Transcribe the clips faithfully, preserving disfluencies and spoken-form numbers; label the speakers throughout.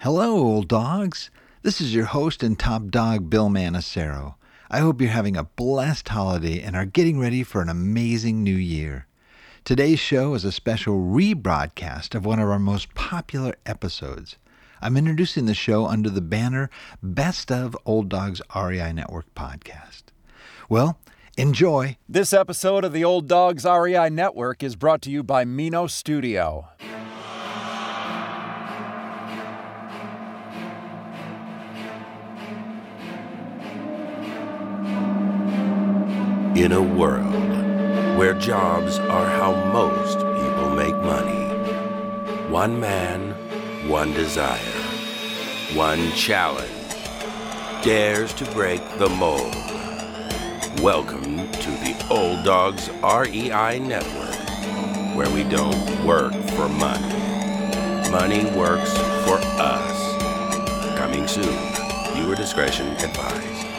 Speaker 1: Hello, old dogs. This is your host and top dog, Bill Manacero. I hope you're having a blessed holiday and are getting ready for an amazing new year. Today's show is a special rebroadcast of one of our most popular episodes. I'm introducing the show under the banner Best of Old Dogs R E I Network podcast. Well, enjoy.
Speaker 2: This episode of the Old Dogs R E I Network is brought to you by Mino Studio.
Speaker 3: In a world where jobs are how most people make money, one man, one desire, one challenge dares to break the mold. Welcome to the Old Dogs R E I Network, where we don't work for money. Money works for us. Coming soon. Viewer discretion advised.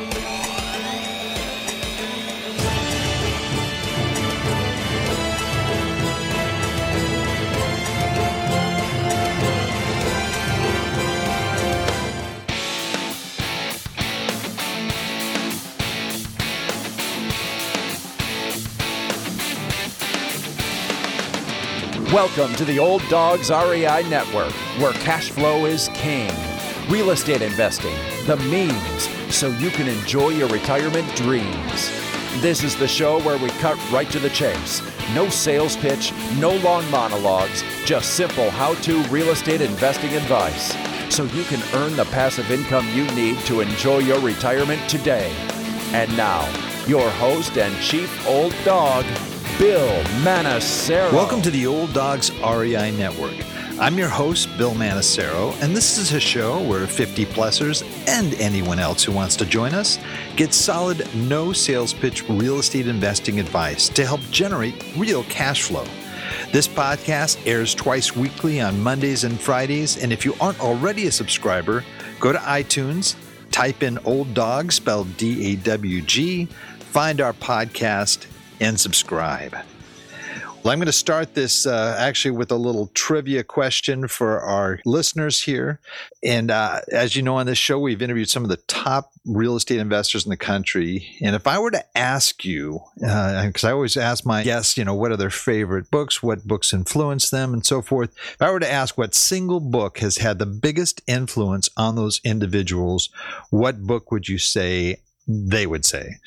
Speaker 2: Welcome to the Old Dogs R E I Network, where cash flow is king. Real estate investing, the means, so you can enjoy your retirement dreams. This is the show where we cut right to the chase. No sales pitch, no long monologues, just simple how-to real estate investing advice, so you can earn the passive income you need to enjoy your retirement today. And now, your host and chief old dog, Bill Manacero.
Speaker 1: Welcome to the Old Dogs R E I Network. I'm your host, Bill Manacero, and this is a show where fifty-plussers and anyone else who wants to join us get solid, no sales pitch real estate investing advice to help generate real cash flow. This podcast airs twice weekly on Mondays and Fridays, and if you aren't already a subscriber, go to iTunes, type in Old Dog, spelled D A W G, find our podcast, and subscribe. Well, I'm going to start this uh, actually with a little trivia question for our listeners here. And uh, as you know, on this show, we've interviewed some of the top real estate investors in the country. And if I were to ask you, because uh, I always ask my guests, you know, what are their favorite books, what books influence them, and so forth. If I were to ask what single book has had the biggest influence on those individuals, what book would you say they would say?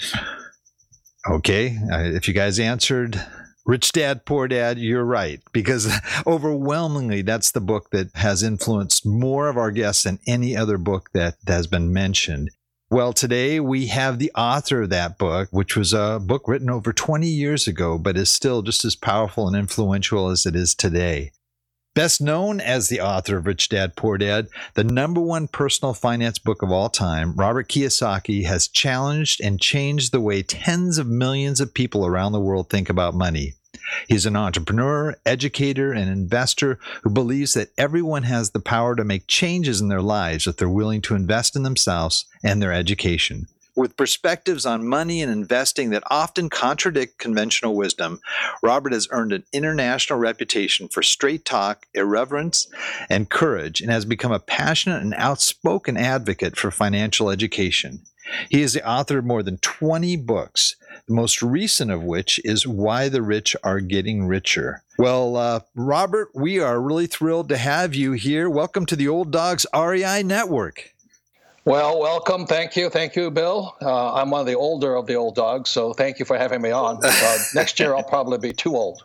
Speaker 1: Okay, uh, if you guys answered Rich Dad, Poor Dad, you're right, because overwhelmingly that's the book that has influenced more of our guests than any other book that has been mentioned. Well, today we have the author of that book, which was a book written over twenty years ago, but is still just as powerful and influential as it is today. Best known as the author of Rich Dad, Poor Dad, the number one personal finance book of all time, Robert Kiyosaki has challenged and changed the way tens of millions of people around the world think about money. He's an entrepreneur, educator, and investor who believes that everyone has the power to make changes in their lives if they're willing to invest in themselves and their education. With perspectives on money and investing that often contradict conventional wisdom, Robert has earned an international reputation for straight talk, irreverence, and courage, and has become a passionate and outspoken advocate for financial education. He is the author of more than twenty books, the most recent of which is Why the Rich Are Getting Richer. Well, uh, Robert, we are really thrilled to have you here. Welcome to the Old Dogs R E I Network.
Speaker 4: Well, welcome. Thank you. Thank you, Bill. Uh, I'm one of the older of the old dogs, so thank you for having me on. Uh, next year, I'll probably be too old.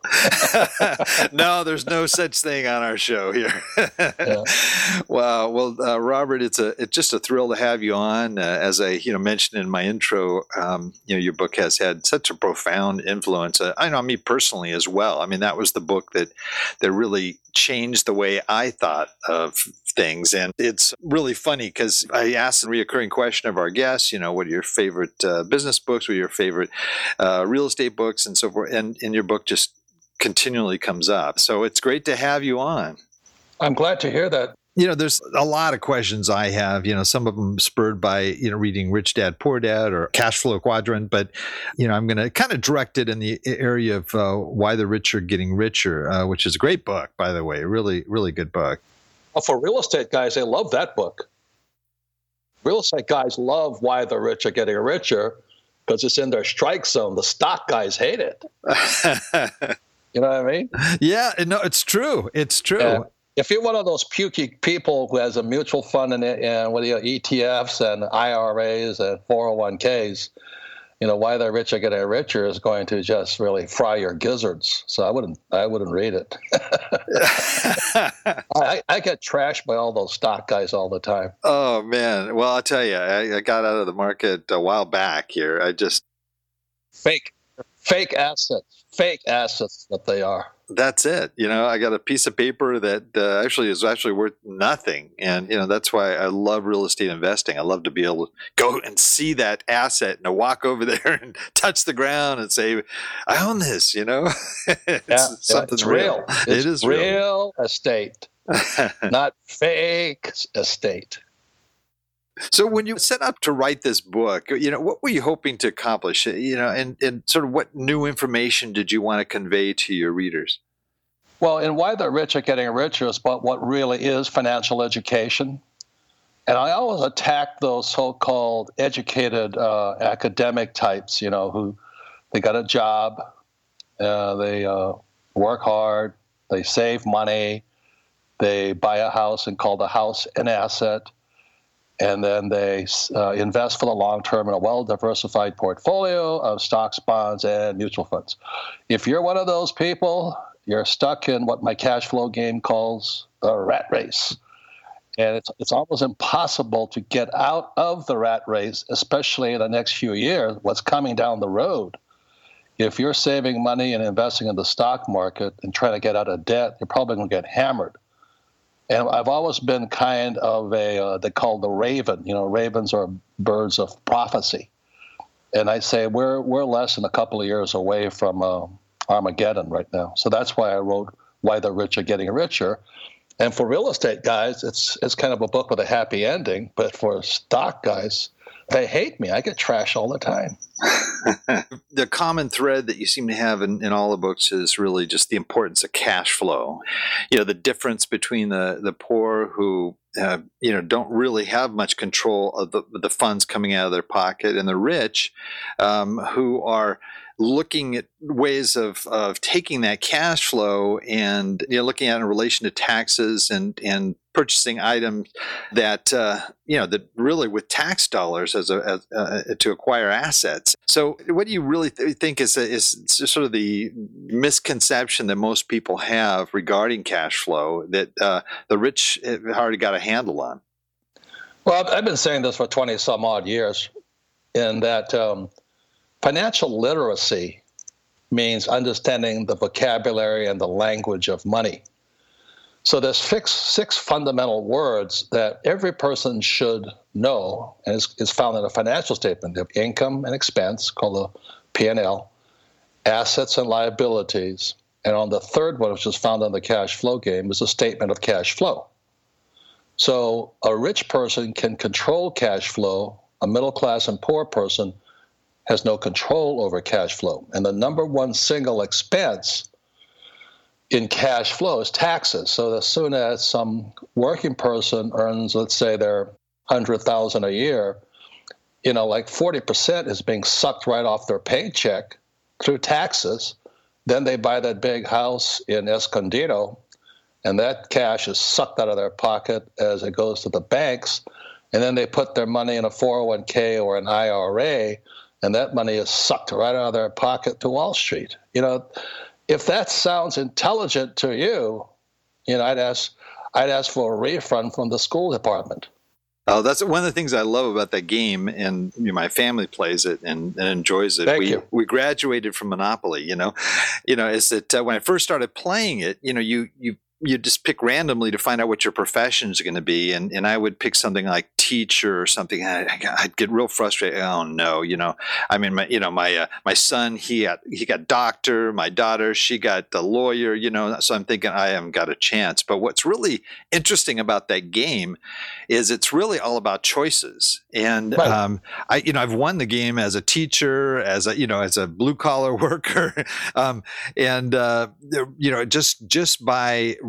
Speaker 1: No, there's no such thing on our show here.
Speaker 4: Yeah.
Speaker 1: Wow. Well, uh, Robert, it's a it's just a thrill to have you on. Uh, as I you know mentioned in my intro, um, you know your book has had such a profound influence. Uh, I know me personally as well. I mean, that was the book that that really changed the way I thought of things. And it's really funny because I asked a reoccurring question of our guests, you know, what are your favorite uh, business books, what are your favorite uh, real estate books, and so forth. And, and your book just continually comes up. So it's great to have you on.
Speaker 4: I'm glad to hear that.
Speaker 1: You know, there's a lot of questions I have, you know, some of them spurred by, you know, reading Rich Dad, Poor Dad or Cash Flow Quadrant. But, you know, I'm going to kind of direct it in the area of uh, Why the Rich Are Getting Richer, uh, which is a great book, by the way, really, really good book.
Speaker 4: Well, for real estate guys, they love that book. Real estate guys love Why the Rich Are Getting Richer because it's in their strike zone. The stock guys hate it. You know what I mean?
Speaker 1: Yeah, no, it's true. It's true.
Speaker 4: And if you're one of those pukey people who has a mutual fund and, and what do you, E T Fs and I R As and four oh one Ks, you know, Why the Rich Are Getting Richer is going to just really fry your gizzards. So I wouldn't, I wouldn't read it. I, I get trashed by all those stock guys all the time.
Speaker 1: Oh man! Well, I'll tell you, I, I got out of the market a while back here. I just
Speaker 4: fake, fake assets, fake assets that they are.
Speaker 1: That's it. You know, I got a piece of paper that uh, actually is actually worth nothing. And, you know, that's why I love real estate investing. I love to be able to go and see that asset and to walk over there and touch the ground and say, I own this, you know, it's
Speaker 4: yeah,
Speaker 1: something
Speaker 4: it's
Speaker 1: real.
Speaker 4: real. It's
Speaker 1: it is
Speaker 4: real,
Speaker 1: real
Speaker 4: estate, not fake estate.
Speaker 1: So when you set up to write this book, you know, what were you hoping to accomplish? You know, and, and sort of what new information did you want to convey to your readers?
Speaker 4: Well, in Why the Rich Are Getting Richer is about what really is financial education. And I always attack those so-called educated uh, academic types, you know, who they got a job, uh, they uh, work hard, they save money, they buy a house and call the house an asset. And then they uh, invest for the long term in a well-diversified portfolio of stocks, bonds, and mutual funds. If you're one of those people, you're stuck in what my cash flow game calls the rat race. And it's it's almost impossible to get out of the rat race, especially in the next few years, what's coming down the road. If you're saving money and investing in the stock market and trying to get out of debt, you're probably going to get hammered. And I've always been kind of a, uh, they call the raven. You know, ravens are birds of prophecy. And I say we're we're less than a couple of years away from uh, Armageddon right now. So that's why I wrote Why the Rich Are Getting Richer. And for real estate guys, it's it's kind of a book with a happy ending. But for stock guys, they hate me. I get trash all the time.
Speaker 1: The common thread that you seem to have in, in all the books is really just the importance of cash flow. You know, the difference between the, the poor who, uh, you know, don't really have much control of the, the funds coming out of their pocket and the rich um, who are looking at ways of, of taking that cash flow and, you know, looking at it in relation to taxes and, and purchasing items that, uh, you know, that really with tax dollars as a, as, uh, to acquire assets. So what do you really th- think is, is sort of the misconception that most people have regarding cash flow that uh, the rich have already got a handle on?
Speaker 4: Well, I've been saying this for twenty some odd years, in that um, financial literacy means understanding the vocabulary and the language of money. So there's six, six fundamental words that every person should know, and it's, it's found in a financial statement. Of income and expense, called the P and L, assets and liabilities, and on the third one, which is found on the cash flow game, is a statement of cash flow. So a rich person can control cash flow. A middle class and poor person has no control over cash flow. And the number one single expense in cash flow is taxes. So as soon as some working person earns, let's say they're one hundred thousand dollars a year, you know, like forty percent is being sucked right off their paycheck through taxes. Then they buy that big house in Escondido, and that cash is sucked out of their pocket as it goes to the banks. And then they put their money in a four oh one K or an I R A, and that money is sucked right out of their pocket to Wall Street. You know, if that sounds intelligent to you, you know, I'd ask, I'd ask for a refund from the school department.
Speaker 1: Oh, that's one of the things I love about that game, and you know, my family plays it and, and enjoys it.
Speaker 4: Thank
Speaker 1: we
Speaker 4: you.
Speaker 1: we graduated from Monopoly. You know, you know, is that uh, when I first started playing it, you know, you you. you just pick randomly to find out what your profession is going to be. And, and I would pick something like teacher or something. I, I'd get real frustrated. Oh no, you know, I mean, my, you know, my, uh, my son, he got, he got doctor, my daughter, she got the lawyer, you know, so I'm thinking I haven't got a chance. But what's really interesting about that game is it's really all about choices. And,
Speaker 4: right.
Speaker 1: um, I, you know, I've won the game as a teacher, as a, you know, as a blue collar worker. um, and, uh, you know, just, just by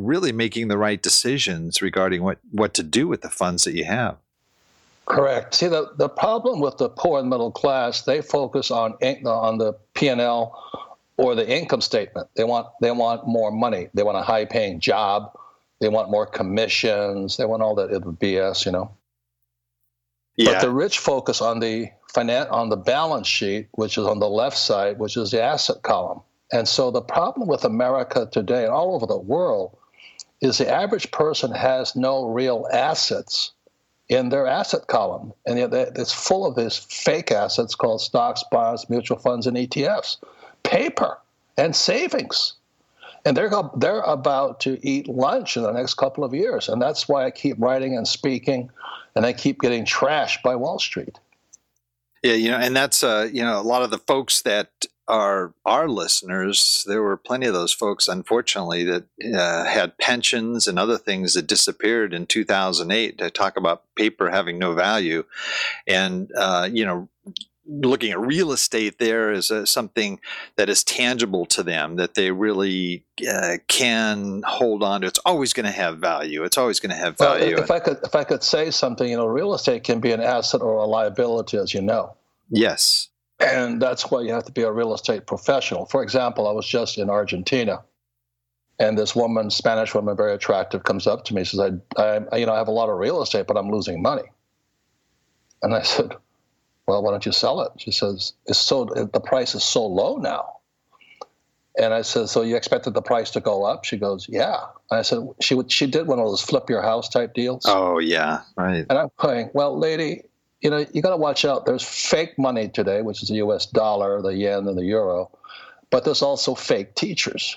Speaker 1: really making the right decisions regarding what, what to do with the funds that you have.
Speaker 4: Correct. See, the, the problem with the poor and middle class, they focus on on the P and L or the income statement. They want they want more money. They want a high-paying job. They want more commissions. They want all that B S, you know. Yeah. But the rich focus on the finan- on the balance sheet, which is on the left side, which is the asset column. And so the problem with America today and all over the world is the average person has no real assets in their asset column. And it's full of these fake assets called stocks, bonds, mutual funds, and E T Fs, paper and savings. And they're they're about to eat lunch in the next couple of years. And that's why I keep writing and speaking, and I keep getting trashed by Wall Street.
Speaker 1: Yeah, you know, and that's, uh, you know, a lot of the folks that are our listeners, there were plenty of those folks, unfortunately, that uh, had pensions and other things that disappeared in two thousand eight. To talk about paper having no value. And, uh, you know, looking at real estate there is uh, something that is tangible to them, that they really uh, can hold on to. It's always going to have value. It's always going to have value.
Speaker 4: Well, if I could, if I could say something, you know, real estate can be an asset or a liability, as you know.
Speaker 1: Yes.
Speaker 4: And that's why you have to be a real estate professional. For example, I was just in Argentina, and this woman, Spanish woman, very attractive, comes up to me and says, I, I, you know, I have a lot of real estate, but I'm losing money. And I said, well, why don't you sell it? She says, it's so the price is so low now. And I said, so you expected the price to go up? She goes, yeah. And I said, she would, she did one of those flip your house type deals.
Speaker 1: Oh, yeah, right.
Speaker 4: And I'm going, well, lady, you know, you got to watch out. There's fake money today, which is the U S dollar, the yen, and the euro. But there's also fake teachers.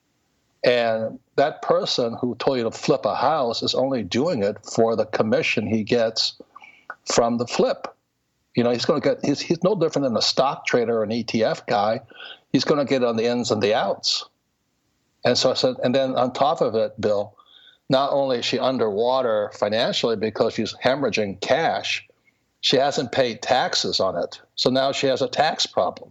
Speaker 4: And that person who told you to flip a house is only doing it for the commission he gets from the flip. You know, he's going to get, he's, he's no different than a stock trader or an E T F guy. He's going to get on the ins and the outs. And so I said, and then on top of it, Bill, not only is she underwater financially because she's hemorrhaging cash, she hasn't paid taxes on it. So now she has a tax problem.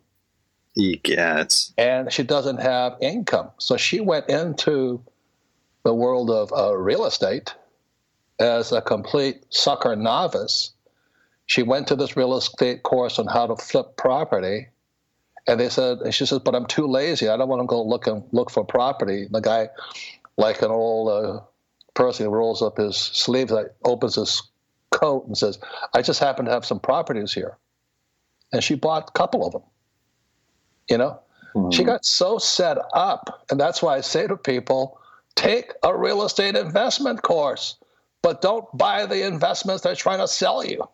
Speaker 1: Yes.
Speaker 4: And she doesn't have income. So she went into the world of uh, real estate as a complete sucker novice. She went to this real estate course on how to flip property. And they said, and she says, but I'm too lazy. I don't want to go look and look for property. The guy, like an old uh, person, rolls up his sleeves, like, opens his coat and says, I just happen to have some properties here. And she bought a couple of them. You know, mm-hmm. She got so set up. And that's why I say to people, take a real estate investment course, but don't buy the investments they're trying to sell you.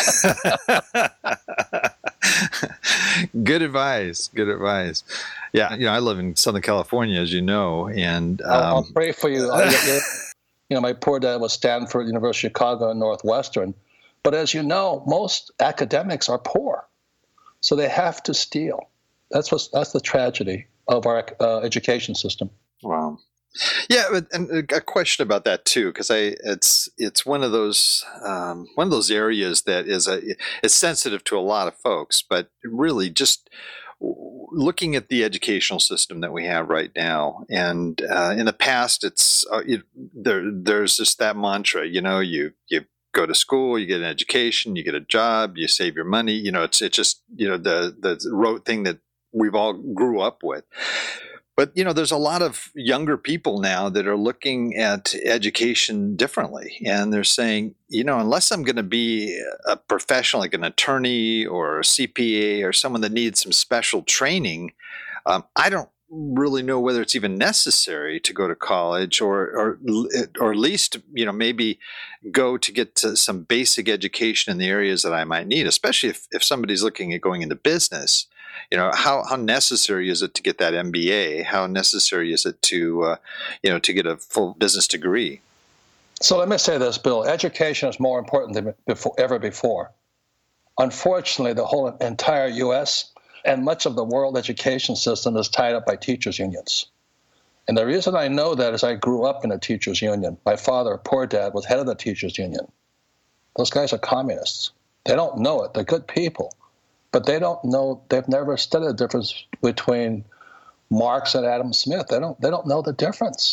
Speaker 1: Good advice. Good advice. Yeah, you know, I live in Southern California, as you know, and um,
Speaker 4: I'll, I'll pray for you. I'll get you. You know, my poor dad was Stanford, University of Chicago, and Northwestern. But as you know, most academics are poor, so they have to steal. That's what that's the tragedy of our uh, education system.
Speaker 1: Wow. Yeah, but, and a question about that too, because I it's it's one of those um, one of those areas that is a is sensitive to a lot of folks, but really just looking at the educational system that we have right now, and uh, in the past, it's uh, it, there there's just that mantra, you know, you you go to school, you get an education, you get a job, you save your money, you know, it's it's just you know the the rote thing that we've all grew up with. But, you know, there's a lot of younger people now that are looking at education differently. And they're saying, you know, unless I'm going to be a professional, like an attorney or a C P A or someone that needs some special training, um, I don't really know whether it's even necessary to go to college or, or, or at least, you know, maybe go to get to some basic education in the areas that I might need, especially if, if somebody's looking at going into business. You know, how, how necessary is it to get that M B A? How necessary is it to, uh, you know, to get a full business degree?
Speaker 4: So let me say this, Bill. Education is more important than before, ever before. Unfortunately, the whole entire U S and much of the world education system is tied up by teachers' unions. And the reason I know that is I grew up in a teachers' union. My father, poor dad, was head of the teachers' union. Those guys are communists. They don't know it. They're good people. But they don't know, they've never studied the difference between Marx and Adam Smith. They don't they don't know the difference.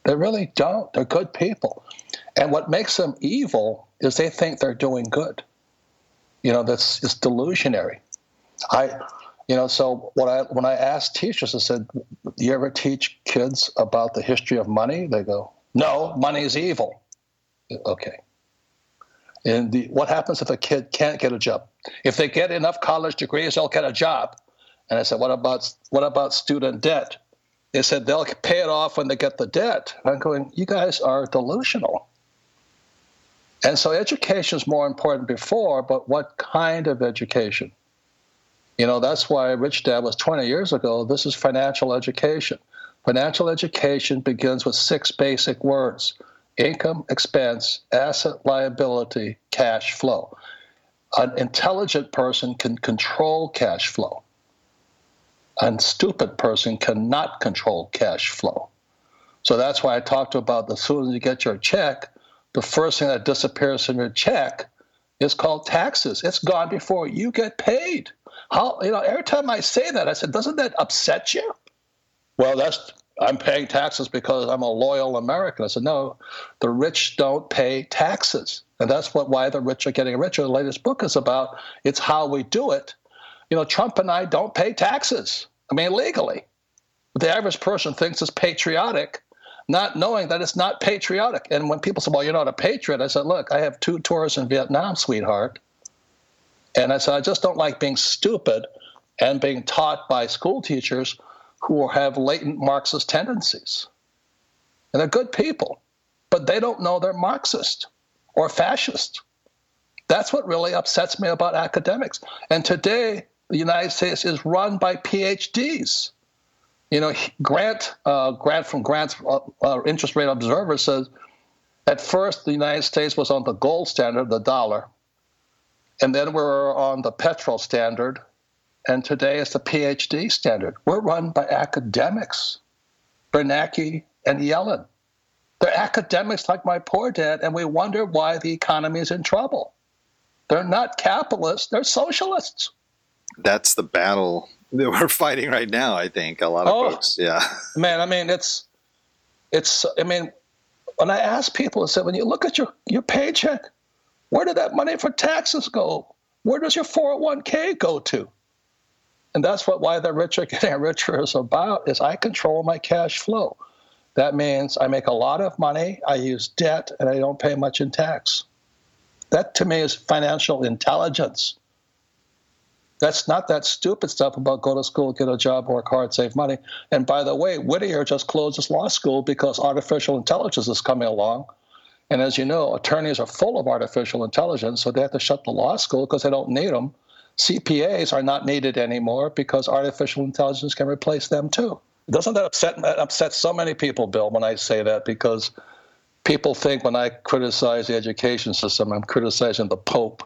Speaker 4: They really don't. They're good people. And what makes them evil is they think they're doing good. You know, that's it's delusionary. I, you know, so what I when I asked teachers, I said, "Do you ever teach kids about the history of money?" They go, "No, money is evil." Okay. And the, what happens if a kid can't get a job? If they get enough college degrees, they'll get a job. And I said, "What about what about student debt?" They said they'll pay it off when they get the debt. I'm going, you guys are delusional. And so education is more important before, but what kind of education? You know, that's why Rich Dad was twenty years ago. This is financial education. Financial education begins with six basic words: income, expense, asset, liability, cash flow. An intelligent person can control cash flow. A stupid person cannot control cash flow. So that's why I talked about as soon as you get your check, the first thing that disappears from your check is called taxes. It's gone before you get paid. How, you know, every time I say that, I said, doesn't that upset you? Well, that's I'm paying taxes because I'm a loyal American. I said, no, the rich don't pay taxes. And that's what why the rich are getting richer. The latest book is about it's how we do it. You know, Trump and I don't pay taxes. I mean, legally. But the average person thinks it's patriotic, not knowing that it's not patriotic. And when people say, well, you're not a patriot, I said, look, I have two tours in Vietnam, sweetheart. And I said, I just don't like being stupid and being taught by school teachers who have latent Marxist tendencies. And they're good people, but they don't know they're Marxist or fascist. That's what really upsets me about academics. And today, the United States is run by P H Ds. You know, Grant, uh, Grant from Grant's uh, uh, Interest Rate Observer says, at first, the United States was on the gold standard, the dollar, and then we were on the petrol standard, and today it's the P H D standard. We're run by academics, Bernanke and Yellen. They're academics like my poor dad, and we wonder why the economy is in trouble. They're not capitalists, they're socialists.
Speaker 1: That's the battle that we're fighting right now, I think, a lot of
Speaker 4: oh,
Speaker 1: folks. Yeah.
Speaker 4: Man, I mean, it's, it's, I mean, when I ask people, I said, when you look at your, your paycheck, where did that money for taxes go? Where does your four oh one k go to? And that's what why the rich are getting richer is about, is I control my cash flow. That means I make a lot of money, I use debt, and I don't pay much in tax. That, to me, is financial intelligence. That's not that stupid stuff about go to school, get a job, work hard, save money. And by the way, Whittier just closed his law school because artificial intelligence is coming along. And as you know, attorneys are full of artificial intelligence, so they have to shut the law school because they don't need them. C P As are not needed anymore because artificial intelligence can replace them too. Doesn't that upset, that upset so many people, Bill, when I say that? Because people think when I criticize the education system, I'm criticizing the Pope.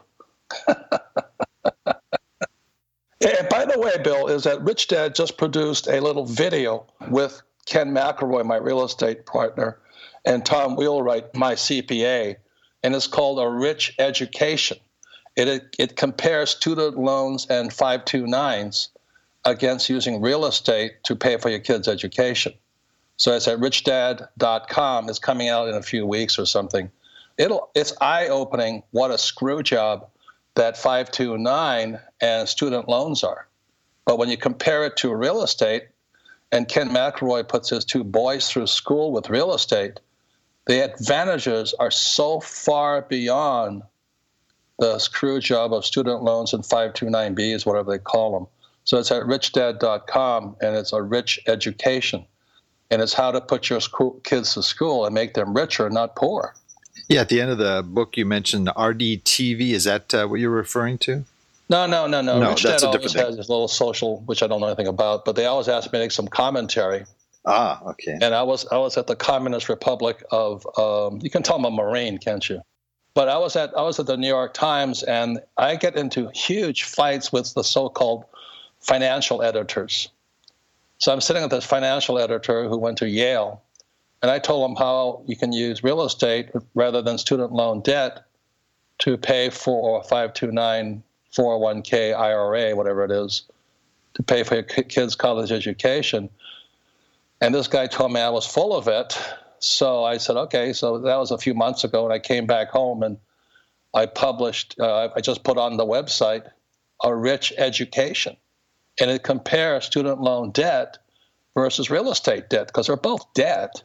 Speaker 4: And by the way, Bill, is that Rich Dad just produced a little video with Ken McElroy, my real estate partner, and Tom Wheelwright, my C P A, and it's called A Rich Education. It, it, it compares student loans and five two nines against using real estate to pay for your kids' education. So it's at rich dad dot com. It's coming out in a few weeks or something. It'll, it's eye-opening what a screw job that five two nine and student loans are. But when you compare it to real estate, and Ken McElroy puts his two boys through school with real estate, the advantages are so far beyond the screw job of student loans and five two nine Bs, whatever they call them. So it's at rich dad dot com, and it's a rich education. And it's how to put your school, kids to school and make them richer, not poor.
Speaker 1: Yeah, at the end of the book, you mentioned R D T V. Is that uh, what you're referring to?
Speaker 4: No, no, no, no.
Speaker 1: No,
Speaker 4: Rich
Speaker 1: that's
Speaker 4: Dad
Speaker 1: a
Speaker 4: always
Speaker 1: different
Speaker 4: has this little social, which I don't know anything about, but they always ask me to make some commentary.
Speaker 1: Ah, okay.
Speaker 4: And I was I was at the Communist Republic of, um, you can tell I'm a Marine, can't you? But I was at I was at the New York Times, and I get into huge fights with the so-called financial editors. So I'm sitting with this financial editor who went to Yale, and I told him how you can use real estate rather than student loan debt to pay for a five two nine four oh one k I R A, whatever it is, to pay for your kids' college education. And this guy told me I was full of it, So I said, okay, so that was a few months ago, and I came back home and I published, uh, I just put on the website, A Rich Education. And it compares student loan debt versus real estate debt, because they're both debt.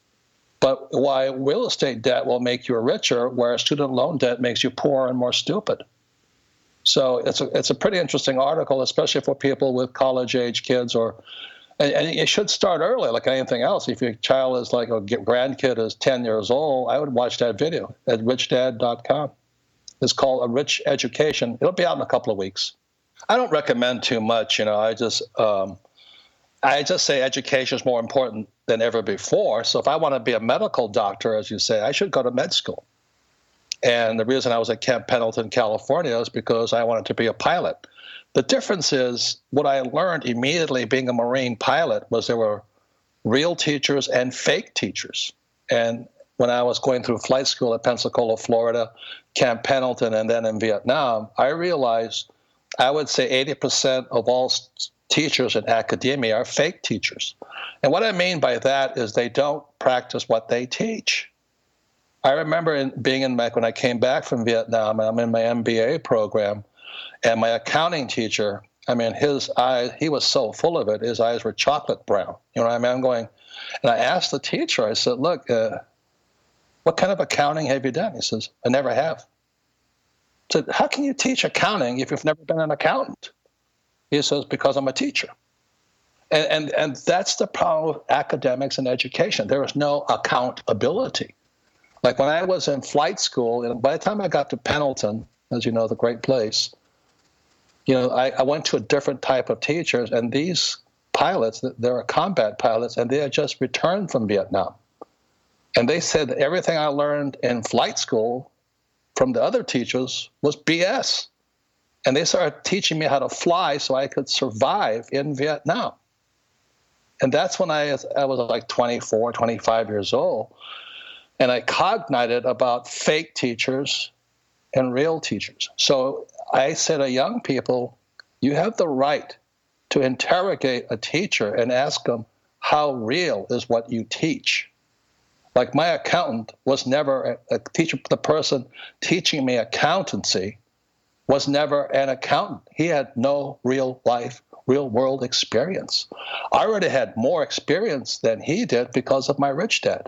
Speaker 4: But why real estate debt will make you richer, whereas student loan debt makes you poorer and more stupid. So it's a, it's a pretty interesting article, especially for people with college-age kids, or and, and it should start early, like anything else. If your child is like a grandkid is ten years old, I would watch that video at rich dad dot com. It's called A Rich Education. It'll be out in a couple of weeks. I don't recommend too much, you know. I just um, I just say education is more important than ever before. So if I want to be a medical doctor, as you say, I should go to med school. And the reason I was at Camp Pendleton, California, is because I wanted to be a pilot. The difference is what I learned immediately being a Marine pilot was there were real teachers and fake teachers. And when I was going through flight school at Pensacola, Florida, Camp Pendleton, and then in Vietnam, I realized I would say eighty percent of all teachers in academia are fake teachers. And what I mean by that is they don't practice what they teach. I remember in, being in my, when I came back from Vietnam, and I'm in my M B A program, and my accounting teacher, I mean, his eyes, he was so full of it, his eyes were chocolate brown. You know what I mean? I'm going, and I asked the teacher, I said, look, uh, what kind of accounting have you done? He says, I never have. I said, how can you teach accounting if you've never been an accountant? He says, because I'm a teacher. And, and, and that's the problem with academics and education. There is no accountability. Like when I was in flight school, and by the time I got to Pendleton, as you know, the great place, you know, I, I went to a different type of teachers, and these pilots, they were combat pilots, and they had just returned from Vietnam. And they said that everything I learned in flight school from the other teachers was B S. And they started teaching me how to fly so I could survive in Vietnam. And that's when I, I was like twenty-four, twenty-five years old. And I cognited about fake teachers and real teachers. So I said to young people, you have the right to interrogate a teacher and ask them, how real is what you teach? Like my accountant was never a, a teacher, the person teaching me accountancy was never an accountant. He had no real life, real world experience. I already had more experience than he did because of my rich dad.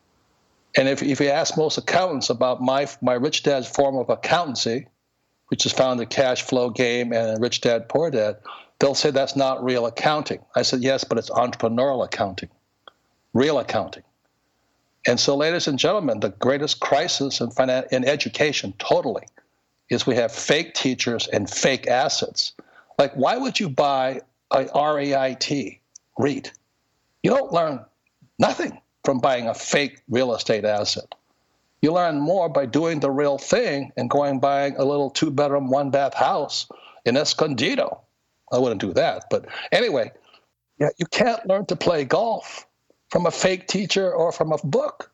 Speaker 4: And if, if you ask most accountants about my my rich dad's form of accountancy, which is found in Cash Flow Game and Rich Dad, Poor Dad, they'll say that's not real accounting. I said, yes, but it's entrepreneurial accounting, real accounting. And so, ladies and gentlemen, the greatest crisis in, finan- in education totally is we have fake teachers and fake assets. Like, why would you buy a R E I T, REIT? You don't learn nothing from buying a fake real estate asset. You learn more by doing the real thing and going buying a little two-bedroom, one-bath house in Escondido. I wouldn't do that, but anyway, yeah, you can't learn to play golf from a fake teacher or from a book.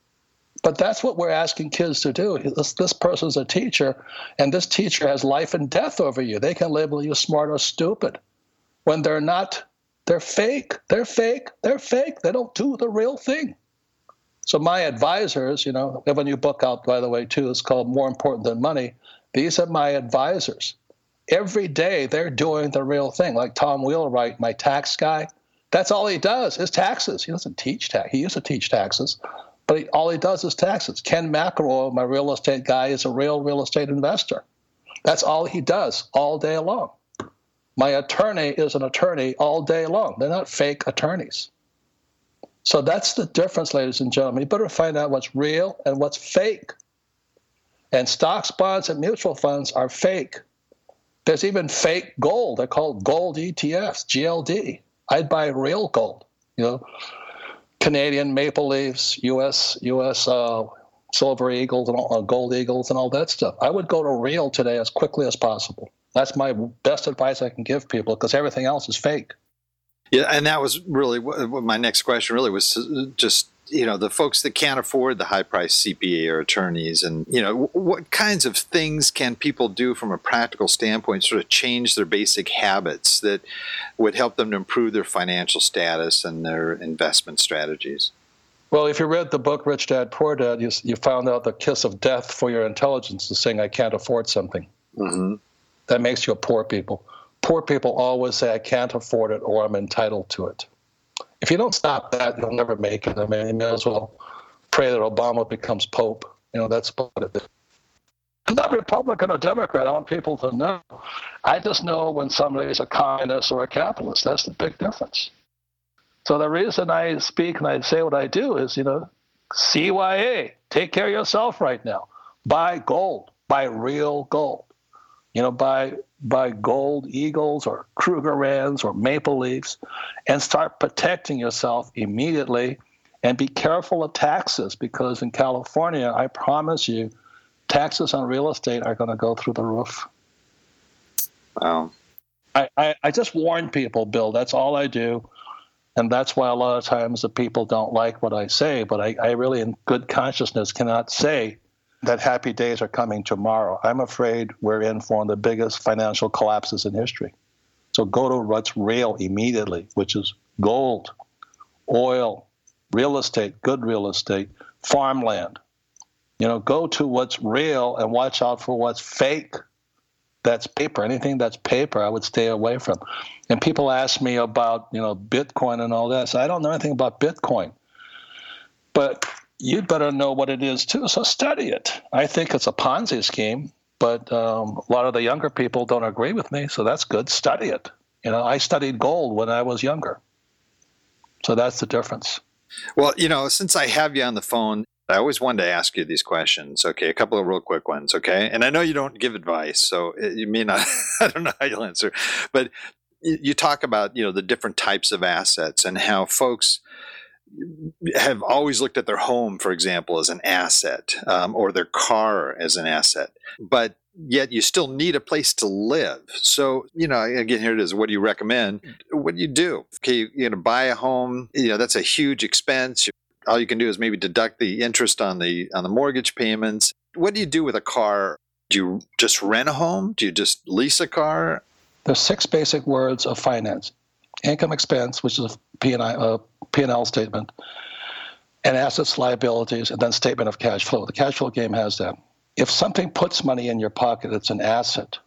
Speaker 4: But that's what we're asking kids to do. This, this person's a teacher, and this teacher has life and death over you. They can label you smart or stupid. When they're not, they're fake. They're fake. They're fake. They don't do the real thing. So my advisors, you know, we have a new book out, by the way, too. It's called More Important Than Money. These are my advisors. Every day they're doing the real thing. Like Tom Wheelwright, my tax guy, that's all he does is taxes. He doesn't teach tax. He used to teach taxes, but he, all he does is taxes. Ken McElroy, my real estate guy, is a real real estate investor. That's all he does all day long. My attorney is an attorney all day long. They're not fake attorneys. So that's the difference, ladies and gentlemen. You better find out what's real and what's fake. And stocks, bonds, and mutual funds are fake. There's even fake gold. They're called gold E T Fs, G L D. I'd buy real gold, you know, Canadian maple leaves, U S U S uh, silver eagles and all, uh, gold eagles and all that stuff. I would go to real today as quickly as possible. That's my best advice I can give people because everything else is fake.
Speaker 1: Yeah, and that was really what my next question really was just, you know, the folks that can't afford the high-priced C P A or attorneys and, you know, what kinds of things can people do from a practical standpoint, sort of change their basic habits that would help them to improve their financial status and their investment strategies?
Speaker 4: Well, if you read the book Rich Dad, Poor Dad, you, you found out the kiss of death for your intelligence is saying, I can't afford something.
Speaker 1: Mm-hmm.
Speaker 4: That makes you a poor people. Poor people always say, I can't afford it or I'm entitled to it. If you don't stop that, you'll never make it. I mean, you may as well pray that Obama becomes Pope. You know, that's about it. I'm not Republican or Democrat. I want people to know. I just know when somebody's a communist or a capitalist. That's the big difference. So the reason I speak and I say what I do is, you know, C Y A, take care of yourself right now. Buy gold, buy real gold. You know, buy buy gold eagles or Krugerrands or maple leafs and start protecting yourself immediately. And be careful of taxes, because in California, I promise you, taxes on real estate are going to go through the roof.
Speaker 1: Wow.
Speaker 4: I, I, I just warn people, Bill. That's all I do. And that's why a lot of times the people don't like what I say. But I, I really, in good consciousness, cannot say that happy days are coming tomorrow. I'm afraid we're in for one of the biggest financial collapses in history. So go to what's real immediately, which is gold, oil, real estate, good real estate, farmland. You know, go to what's real and watch out for what's fake. That's paper. Anything that's paper, I would stay away from. And people ask me about, you know, Bitcoin and all that. So I don't know anything about Bitcoin. But you'd better know what it is, too. So study it. I think it's a Ponzi scheme, but um, a lot of the younger people don't agree with me. So that's good. Study it. You know, I studied gold when I was younger. So that's the difference.
Speaker 1: Well, you know, since I have you on the phone, I always wanted to ask you these questions. Okay, a couple of real quick ones, okay? And I know you don't give advice, so you may not, I don't know how you'll answer. But you talk about, you know, the different types of assets and how folks have always looked at their home, for example, as an asset, um, or their car as an asset. But yet you still need a place to live. So, you know, again, here it is. What do you recommend? What do you do? Okay, you, you know, buy a home, you know, that's a huge expense. All you can do is maybe deduct the interest on the on the mortgage payments. What do you do with a car? Do you just rent a home? Do you just lease a car?
Speaker 4: There's six basic words of finance: income expense, which is a P and I, uh, P and L statement, and assets, liabilities, and then statement of cash flow. The cash flow game has that. If something puts money in your pocket, it's an asset.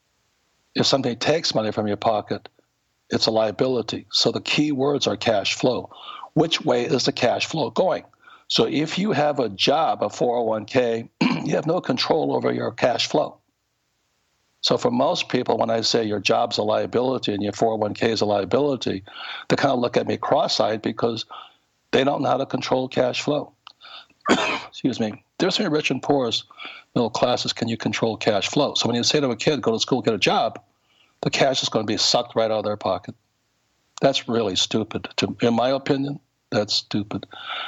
Speaker 4: If something takes money from your pocket, it's a liability. So the key words are cash flow. Which way is the cash flow going? So if you have a job, a four oh one k, you have no control over your cash flow. So for most people, when I say your job's a liability and your four oh one k is a liability, they kind of look at me cross-eyed because they don't know how to control cash flow. Excuse me. There's between rich and poor's middle classes, can you control cash flow? So when you say to a kid, go to school, get a job, the cash is going to be sucked right out of their pocket. That's really stupid. To, in my opinion, that's stupid.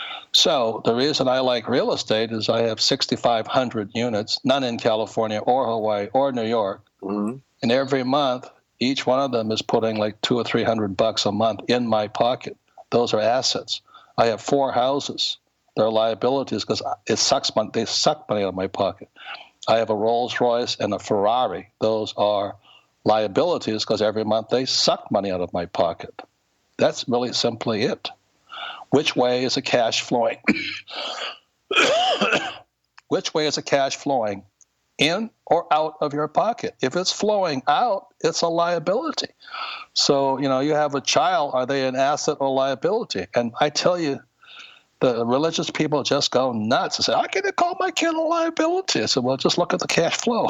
Speaker 4: So the reason I like real estate is I have sixty-five hundred units, none in California or Hawaii or New York. Mm-hmm. And every month, each one of them is putting like two or three hundred bucks a month in my pocket. Those are assets. I have four houses. They're liabilities because it sucks money. They suck money out of my pocket. I have a Rolls Royce and a Ferrari. Those are liabilities because every month they suck money out of my pocket. That's really simply it. Which way is the cash flowing? Which way is the cash flowing? In or out of your pocket? If it's flowing out, it's a liability. So, you know, you have a child, are they an asset or liability? And I tell you, the religious people just go nuts and say, I can't call my kid a liability. I said, well, just look at the cash flow.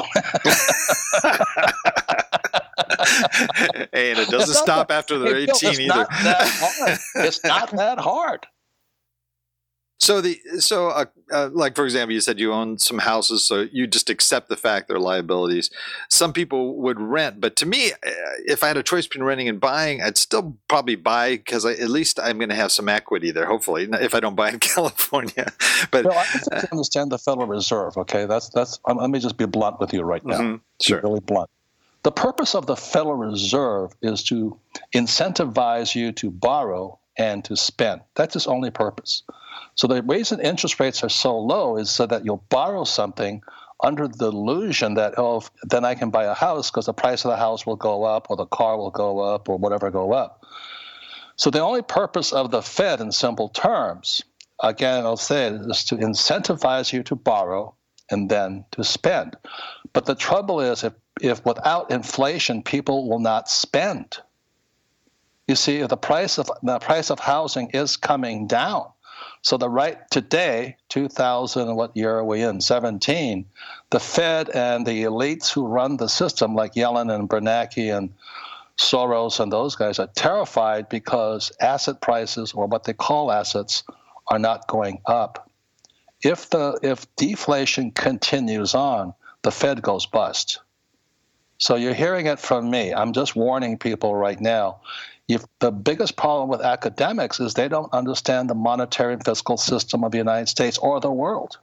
Speaker 1: Hey, and it doesn't stop that, after they're eighteen
Speaker 4: it's
Speaker 1: either.
Speaker 4: Not that hard. It's not that hard.
Speaker 1: So the so uh, uh, like for example, you said you own some houses, so you just accept the fact they're liabilities. Some people would rent, but to me, if I had a choice between renting and buying, I'd still probably buy because at least I'm going to have some equity there. Hopefully, if I don't buy in California. But
Speaker 4: well, I think you understand the Federal Reserve. Okay, that's that's. Um, let me just be blunt with you right now.
Speaker 1: Mm-hmm. Sure,
Speaker 4: be really blunt. The purpose of the Federal Reserve is to incentivize you to borrow and to spend. That's its only purpose. So the reason interest rates are so low is so that you'll borrow something under the illusion that, oh, then I can buy a house because the price of the house will go up or the car will go up or whatever go up. So the only purpose of the Fed, in simple terms, again, I'll say it, is to incentivize you to borrow and then to spend. But the trouble is, if, if without inflation, people will not spend. You see, the price of the price of housing is coming down. So the right today, two thousand, what year are we in? seventeen, the Fed and the elites who run the system, like Yellen and Bernanke and Soros and those guys, are terrified because asset prices, or what they call assets, are not going up. If the if deflation continues on, the Fed goes bust. So you're hearing it from me. I'm just warning people right now. If the biggest problem with academics is they don't understand the monetary and fiscal system of the United States or the world.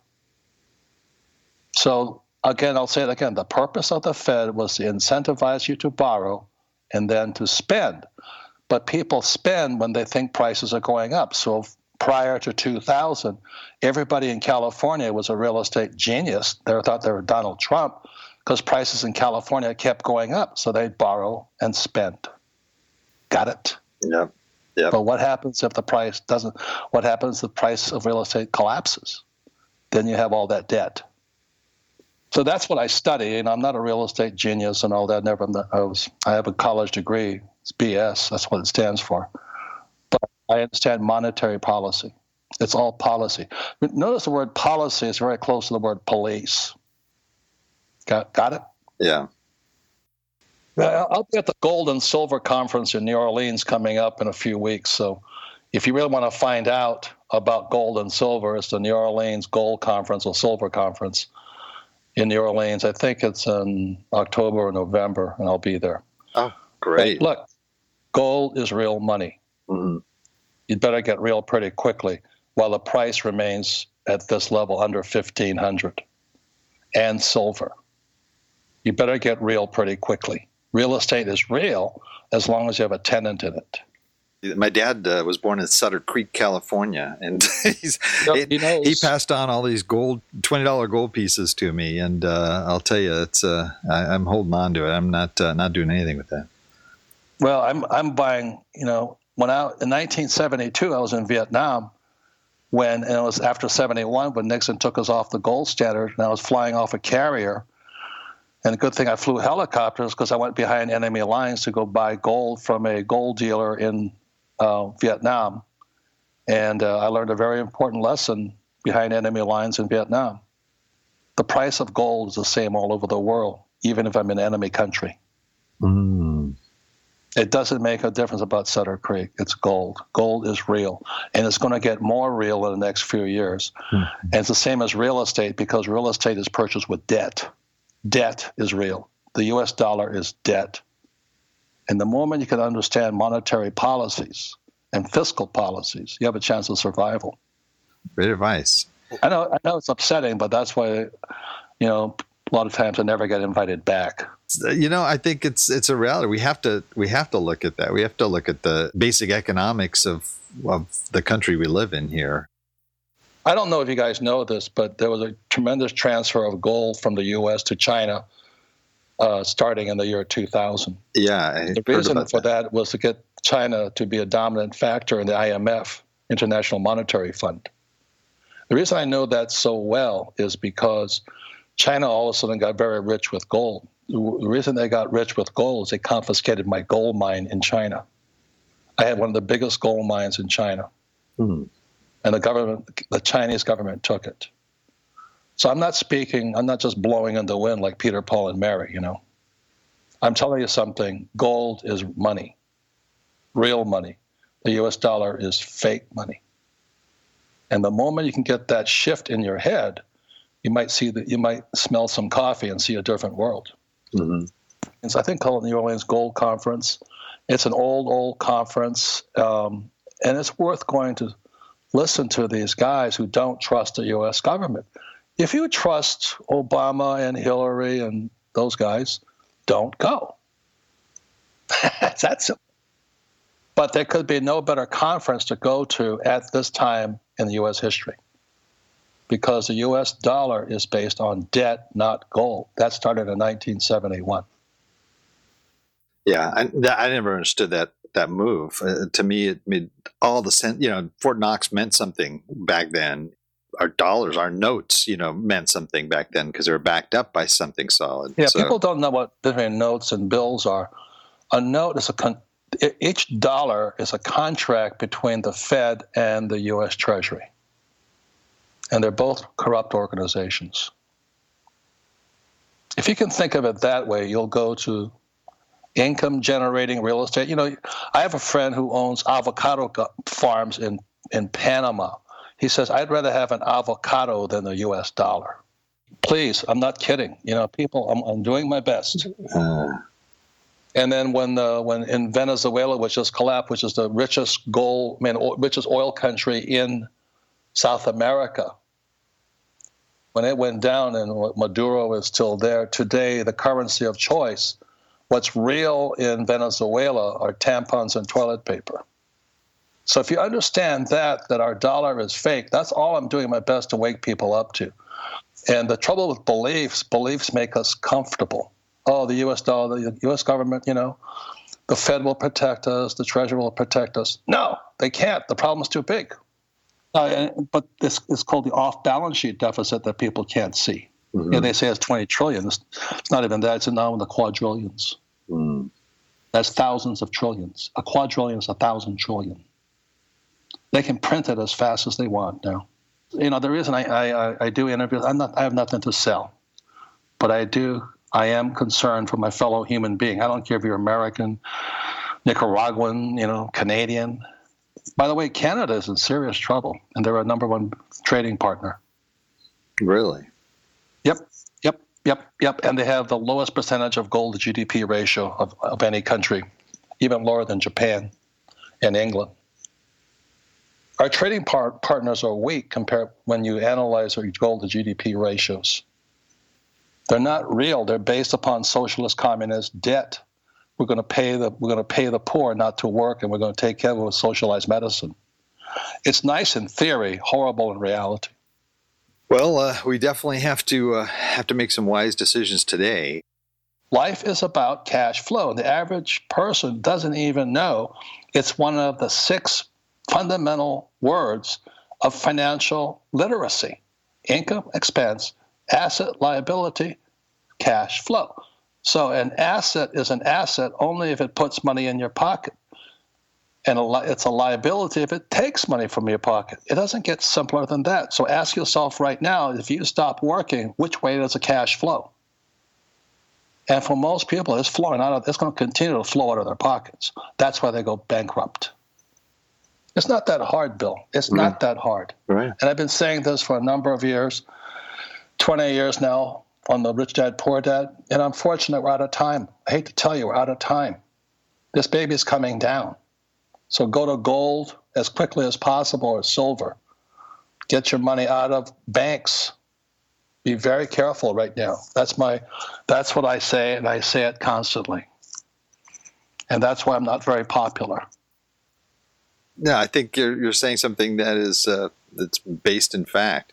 Speaker 4: So again, I'll say it again. The purpose of the Fed was to incentivize you to borrow and then to spend. But people spend when they think prices are going up. So prior to two thousand, everybody in California was a real estate genius. They thought they were Donald Trump because prices in California kept going up. So they'd borrow and spend. Got it?
Speaker 1: Yeah. Yeah.
Speaker 4: But what happens if the price doesn't? What happens if the price of real estate collapses? Then you have all that debt. So that's what I study, and I'm not a real estate genius and all that. Never, I was. I have a college degree. It's B S. That's what it stands for. But I understand monetary policy. It's all policy. Notice the word policy is very close to the word police. Got got it?
Speaker 1: Yeah.
Speaker 4: I'll be at the Gold and Silver Conference in New Orleans coming up in a few weeks. So if you really want to find out about gold and silver, it's the New Orleans Gold Conference or Silver Conference in New Orleans. I think it's in October or November, and I'll be there.
Speaker 1: Oh, great.
Speaker 4: But look, gold is real money.
Speaker 1: Mm-hmm.
Speaker 4: You'd better get real pretty quickly while the price remains at this level under fifteen hundred. And silver. You better get real pretty quickly. Real estate is real as long as you have a tenant in it.
Speaker 1: My dad uh, was born in Sutter Creek, California, and he's,
Speaker 4: Yep, he knows.
Speaker 1: he passed on all these gold, twenty dollar gold pieces to me, and uh, I'll tell you, it's uh, I, I'm holding on to it. I'm not uh, not doing anything with that.
Speaker 4: Well, I'm I'm buying. You know, when I in nineteen seventy-two, I was in Vietnam. When and it was after seventy-one when Nixon took us off the gold standard, and I was flying off a carrier. And a good thing I flew helicopters because I went behind enemy lines to go buy gold from a gold dealer in uh, Vietnam. And uh, I learned a very important lesson behind enemy lines in Vietnam. The price of gold is the same all over the world, even if I'm in enemy country.
Speaker 1: Mm.
Speaker 4: It doesn't make a difference about Sutter Creek. It's gold. Gold is real. And it's going to get more real in the next few years. Mm. And it's the same as real estate because real estate is purchased with debt. Debt is real. The U S dollar is debt. And the moment you can understand monetary policies and fiscal policies, you have a chance of survival.
Speaker 1: Great advice.
Speaker 4: I know I know it's upsetting, but that's why, you know, a lot of times I never get invited back.
Speaker 1: You know, I think it's it's a reality. We have to we have to look at that. We have to look at the basic economics of of the country we live in here.
Speaker 4: I don't know if you guys know this, but there was a tremendous transfer of gold from the U S to China uh, starting in the year two thousand.
Speaker 1: Yeah. I
Speaker 4: the reason for that. that was to get China to be a dominant factor in the I M F, International Monetary Fund. The reason I know that so well is because China all of a sudden got very rich with gold. The reason they got rich with gold is they confiscated my gold mine in China. I had one of the biggest gold mines in China. Hmm. And the government, the Chinese government took it. So I'm not speaking, I'm not just blowing in the wind like Peter, Paul, and Mary, you know. I'm telling you something. Gold is money, real money. The U S dollar is fake money. And the moment you can get that shift in your head, you might see that you might smell some coffee and see a different world. Mm-hmm. And so I think called the New Orleans Gold Conference. It's an old, old conference, um, and it's worth going to listen to these guys who don't trust the U S government. If you trust Obama and Hillary and those guys, don't go. That's that simple. But there could be no better conference to go to at this time in the U S history because the U S dollar is based on debt, not gold. That started in nineteen seventy-one.
Speaker 1: Yeah, I, I never understood that that move. Uh, to me, it made all the sense. You know, Fort Knox meant something back then. Our dollars, our notes, you know, meant something back then because they were backed up by something solid.
Speaker 4: Yeah,
Speaker 1: so.
Speaker 4: People don't know what different notes and bills are. A note is a con- each dollar is a contract between the Fed and the U S Treasury, and they're both corrupt organizations. If you can think of it that way, you'll go to income-generating real estate. You know, I have a friend who owns avocado farms in, in Panama. He says, I'd rather have an avocado than the U S dollar. Please, I'm not kidding. You know, people, I'm, I'm doing my best. Uh. And then when the, when in Venezuela, which just collapsed, which is the richest gold, I mean, o- richest oil country in South America, when it went down and Maduro is still there, today the currency of choice, what's real in Venezuela are tampons and toilet paper. So if you understand that, that our dollar is fake, that's all I'm doing my best to wake people up to. And the trouble with beliefs, beliefs make us comfortable. Oh, the U S dollar, the U S government, you know, the Fed will protect us, the Treasury will protect us. No, they can't. The problem's too big. Uh, but this is called the off-balance sheet deficit that people can't see. Mm-hmm. You know, they say it's twenty trillion. It's, it's not even that. It's now in the quadrillions. Mm. That's thousands of trillions. A quadrillion is a thousand trillion. They can print it as fast as they want now. You know, the reason I, I, I do interviews, I'm not, I have nothing to sell, but I do, I am concerned for my fellow human being. I don't care if you're American, Nicaraguan, you know, Canadian. By the way, Canada is in serious trouble, and they're our number one trading partner.
Speaker 1: Really?
Speaker 4: Yep, yep, yep, yep. And they have the lowest percentage of gold to G D P ratio of, of any country, even lower than Japan and England. Our trading par- partners are weak compared when you analyze our gold to G D P ratios. They're not real. They're based upon socialist communist debt. We're going to pay the we're going to pay the poor not to work, and we're going to take care of it with socialized medicine. It's nice in theory, horrible in reality.
Speaker 1: Well, uh, we definitely have to uh, have to make some wise decisions today.
Speaker 4: Life is about cash flow. The average person doesn't even know it's one of the six fundamental words of financial literacy: income, expense, asset, liability, cash flow. So an asset is an asset only if it puts money in your pocket. And a li- it's a liability if it takes money from your pocket. It doesn't get simpler than that. So ask yourself right now, if you stop working, which way does the cash flow? And for most people, it's flowing out of, it's going to continue to flow out of their pockets. That's why they go bankrupt. It's not that hard, Bill. It's right. not that hard.
Speaker 1: Right.
Speaker 4: And I've been saying this for a number of years, twenty years now, on the Rich Dad, Poor Dad. And unfortunately, we're out of time. I hate to tell you, we're out of time. This baby's coming down. So go to gold as quickly as possible, or silver. Get your money out of banks. Be very careful right now. That's my, that's what I say, and I say it constantly. And that's why I'm not very popular.
Speaker 1: No, I think you're you're saying something that is uh, that's based in fact.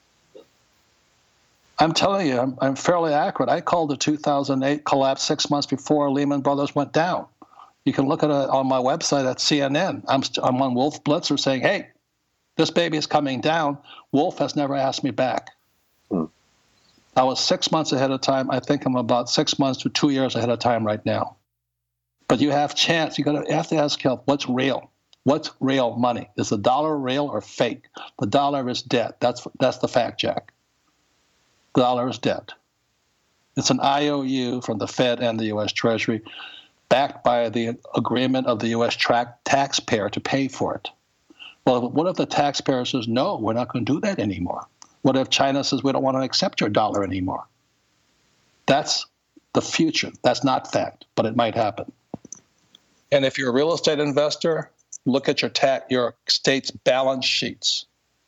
Speaker 4: I'm telling you, I'm, I'm fairly accurate. I called the two thousand eight collapse six months before Lehman Brothers went down. You can look at it on my website at C N N. I'm, I'm on Wolf Blitzer saying, hey, this baby is coming down. Wolf has never asked me back. Hmm. I was six months ahead of time. I think I'm about six months to two years ahead of time right now. But you have chance. You got to have to ask yourself, what's real? What's real money? Is the dollar real or fake? The dollar is debt. That's that's the fact, Jack. The dollar is debt. It's an I O U from the Fed and the U S Treasury, backed by the agreement of the U S tra- taxpayer to pay for it. Well, what if the taxpayer says, no, we're not going to do that anymore? What if China says, we don't want to accept your dollar anymore? That's the future. That's not fact, but it might happen. And if you're a real estate investor, look at your ta- your state's balance sheets.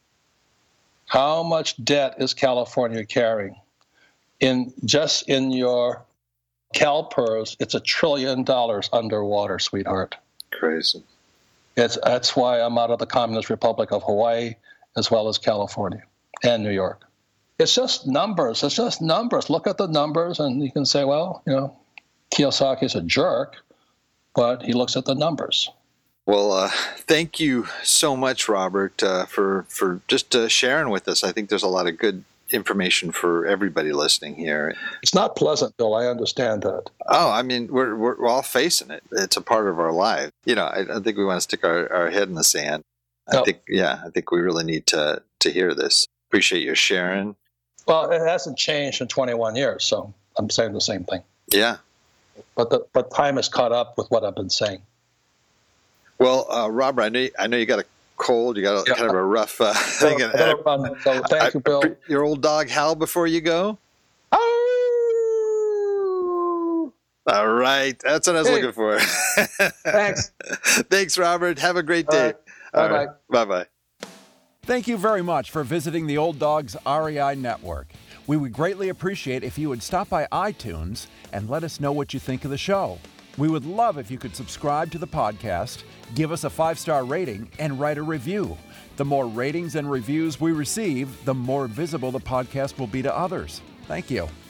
Speaker 4: How much debt is California carrying? In just in your CalPERS, it's a trillion dollars underwater, sweetheart.
Speaker 1: Crazy.
Speaker 4: It's that's why I'm out of the Communist Republic of Hawaii, as well as California and New York. It's just numbers. It's just numbers. Look at the numbers, and you can say, well, you know, Kiyosaki's a jerk, but he looks at the numbers.
Speaker 1: Well, uh, thank you so much, Robert, uh, for for just uh, sharing with us. I think there's a lot of good information for everybody listening here.
Speaker 4: It's not pleasant, Bill. I understand that.
Speaker 1: Oh, I mean, we're we're, we're all facing it. It's a part of our life. You know, I don't think we want to stick our, our head in the sand. I
Speaker 4: No.
Speaker 1: think, yeah, I think we really need to to hear this. Appreciate your sharing.
Speaker 4: Well, it hasn't changed in twenty-one years, so I'm saying the same thing.
Speaker 1: Yeah.
Speaker 4: But the but time has caught up with what I've been saying.
Speaker 1: Well, uh, Robert, I know you, I know you got a cold. You got a,
Speaker 4: Yeah.
Speaker 1: kind of a rough uh,
Speaker 4: So,
Speaker 1: thing.
Speaker 4: I gotta run. So thank
Speaker 1: I-
Speaker 4: you, Bill.
Speaker 1: Your old dog Hal before you go.
Speaker 4: Oh!
Speaker 1: All right, that's what I was
Speaker 4: Hey.
Speaker 1: looking for.
Speaker 4: Thanks.
Speaker 1: Thanks, Robert. Have a great
Speaker 4: All
Speaker 1: day.
Speaker 4: right. Bye-bye.
Speaker 1: Bye bye.
Speaker 2: Thank you very much for visiting the Old Dogs R E I Network. We would greatly appreciate if you would stop by iTunes and let us know what you think of the show. We would love if you could subscribe to the podcast, give us a five-star rating, and write a review. The more ratings and reviews we receive, the more visible the podcast will be to others. Thank you.